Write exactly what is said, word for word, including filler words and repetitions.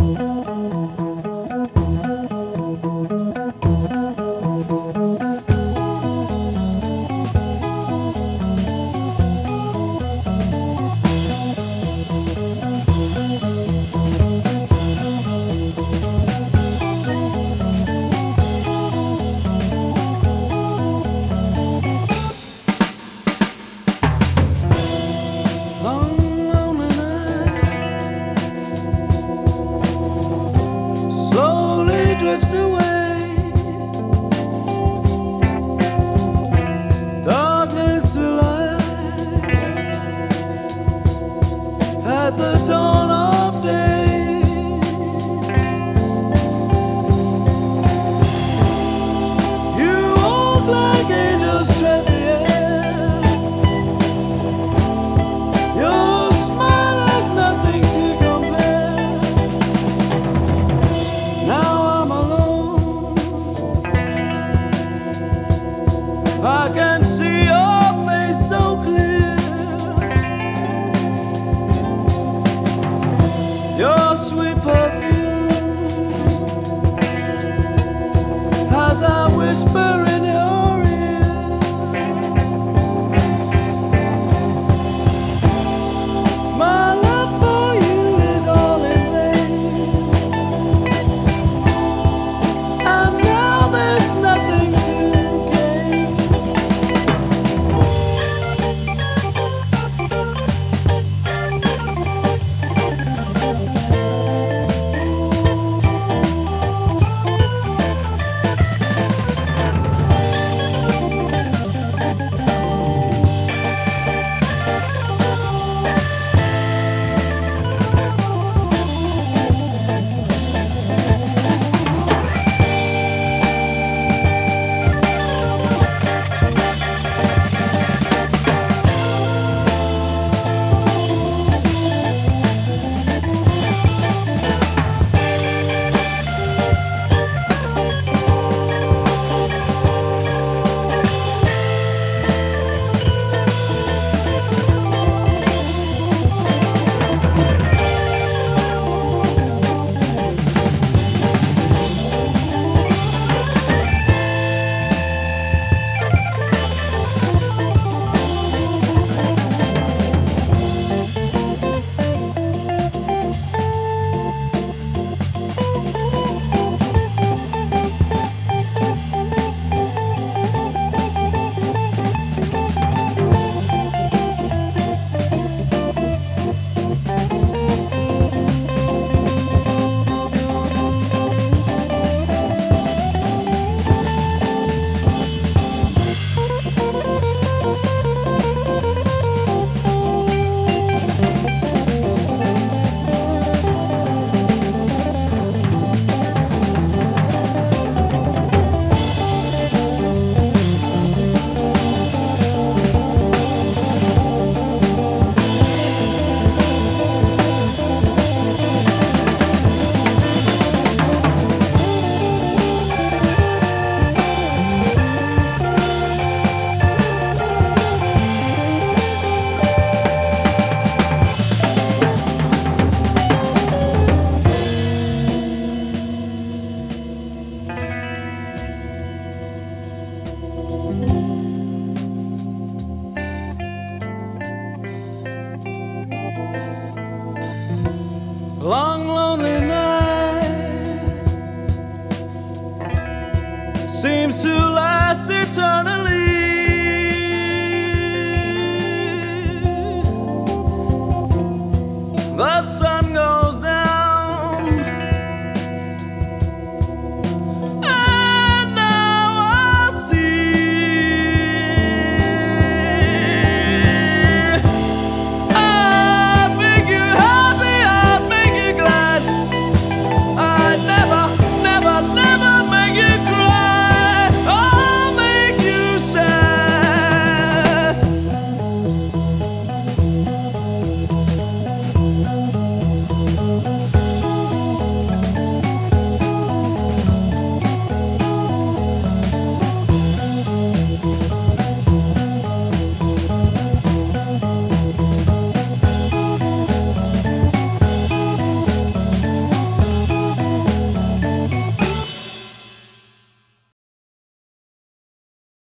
Drifts away, darkness to light, at the dawn of day. You walk like angels tread the air. Your smile has nothing to compare. Now I can see your face so clear. Your sweet perfume as I whisper in your ear. My love for you is all in vain, and now there's nothing to long lonely night seems to